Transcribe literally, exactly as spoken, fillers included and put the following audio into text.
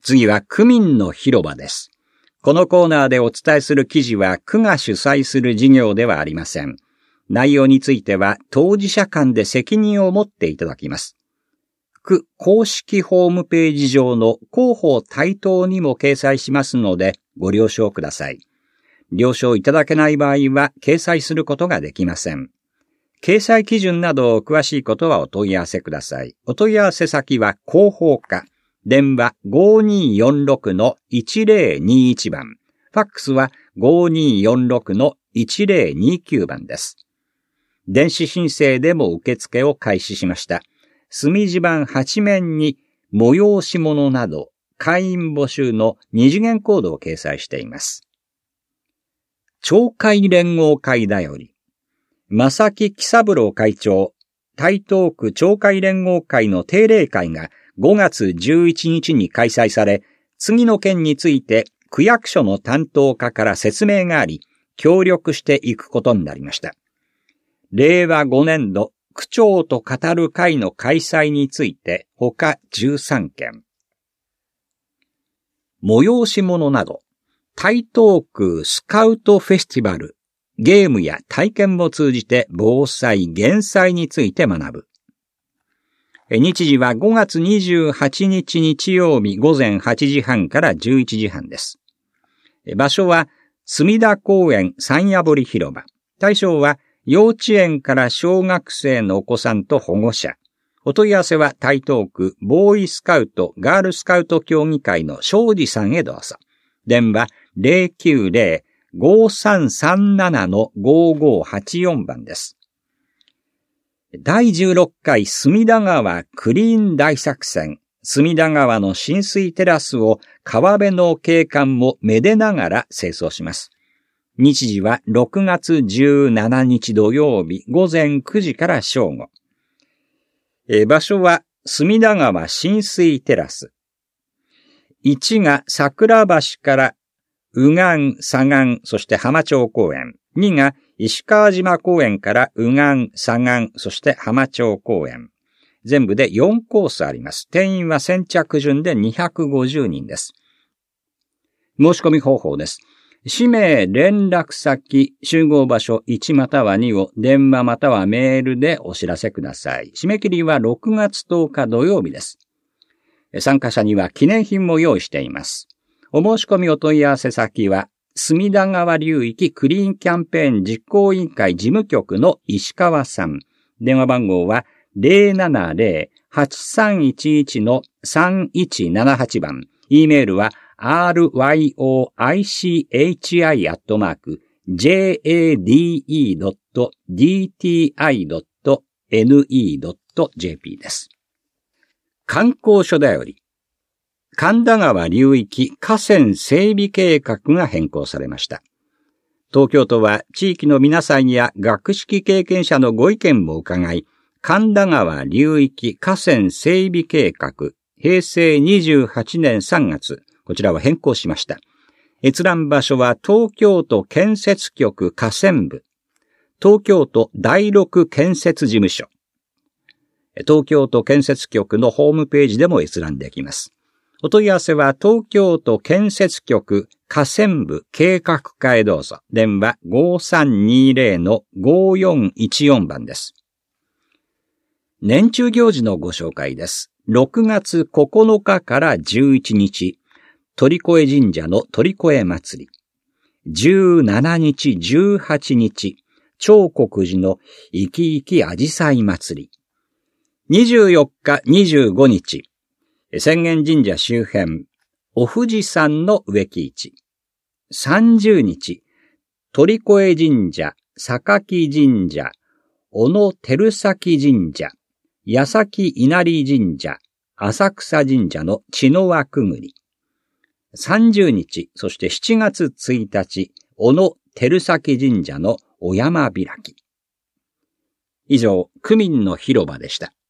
次は区民の広場です。このコーナーでお伝えする記事は区が主催する事業ではありません。内容については当事者間で責任を持っていただきます。区公式ホームページ上の広報対等にも掲載しますのでご了承ください。了承いただけない場合は掲載することができません。掲載基準など詳しいことはお問い合わせください。お問い合わせ先は広報課。電話 ごーにーよんろくのいちぜろにいち 番。ファックスは ごーにーよんろくのいちぜろにきゅう 番です。電子申請でも受付を開始しました。墨字盤はち面に催し物など会員募集の二次元コードを掲載しています。町会連合会だより。正木喜三郎会長、台東区町会連合会の定例会がごがつじゅういちにちに開催され、次の件について区役所の担当課から説明があり、協力していくことになりました。れいわごねんど、区長と語る会の開催について他じゅうさんけん。催し物など、台東区スカウトフェスティバル、ゲームや体験を通じて防災・減災について学ぶ。日時はごがつにじゅうはちにち日曜日午前はちじはんからじゅういちじはんです。場所は隅田公園山谷堀広場。対象は幼稚園から小学生のお子さんと保護者。お問い合わせは台東区ボーイスカウトガールスカウト協議会の庄司さんへどうぞ。電話 ぜろきゅうぜろ ごさんさんなな ごごはちよん 番です。だいじゅうろっかい隅田川クリーン大作戦。隅田川の浸水テラスを川辺の景観もめでながら清掃します。日時はろくがつじゅうしちにち土曜日午前くじから正午。え場所は隅田川浸水テラス。いちが桜橋から右岸、左岸、そして浜町公園。にが石川島公園から右岸、左岸、そして浜町公園。全部でよんコースあります。定員は先着順でにひゃくごじゅうにんです。申し込み方法です。氏名、連絡先、集合場所いちまたはにを電話またはメールでお知らせください。締め切りはろくがつとおか土曜日です。参加者には記念品も用意しています。お申し込みお問い合わせ先は、隅田川流域クリーンキャンペーン実行委員会事務局の石川さん。電話番号は ぜろななぜろ はちさんいちいち のさんいちななはち 番。E メールは アールワイオーアイシーエイチアイ アットマーク ジェーエーディーイードットディーティーアイドットエヌイードットジェーピー です。観光所だより。神田川流域河川整備計画が変更されました。東京都は地域の皆さんや学識経験者のご意見も伺い、神田川流域河川整備計画、へいせいにじゅうはちねんさんがつ、こちらは変更しました。閲覧場所は東京都建設局河川部、東京都第六建設事務所、東京都建設局のホームページでも閲覧できます。お問い合わせは東京都建設局河川部計画課へどうぞ。電話 ごさんにぜろ のごよんいちよん 番です。年中行事のご紹介です。ろくがつここのかからじゅういちにち、鳥越神社の鳥越祭り。じゅうしちにち、じゅうはちにち、長国寺の生き生きあじさい祭り。にじゅうよっか、にじゅうごにち、浅間神社周辺、お富士山の植木市。さんじゅうにち、鳥越神社、榊神社、小野照崎神社、矢崎稲荷神社、浅草神社の血の輪くぐり。さんじゅうにち、そしてしちがつついたち、小野照崎神社のお山開き。以上、区民の広場でした。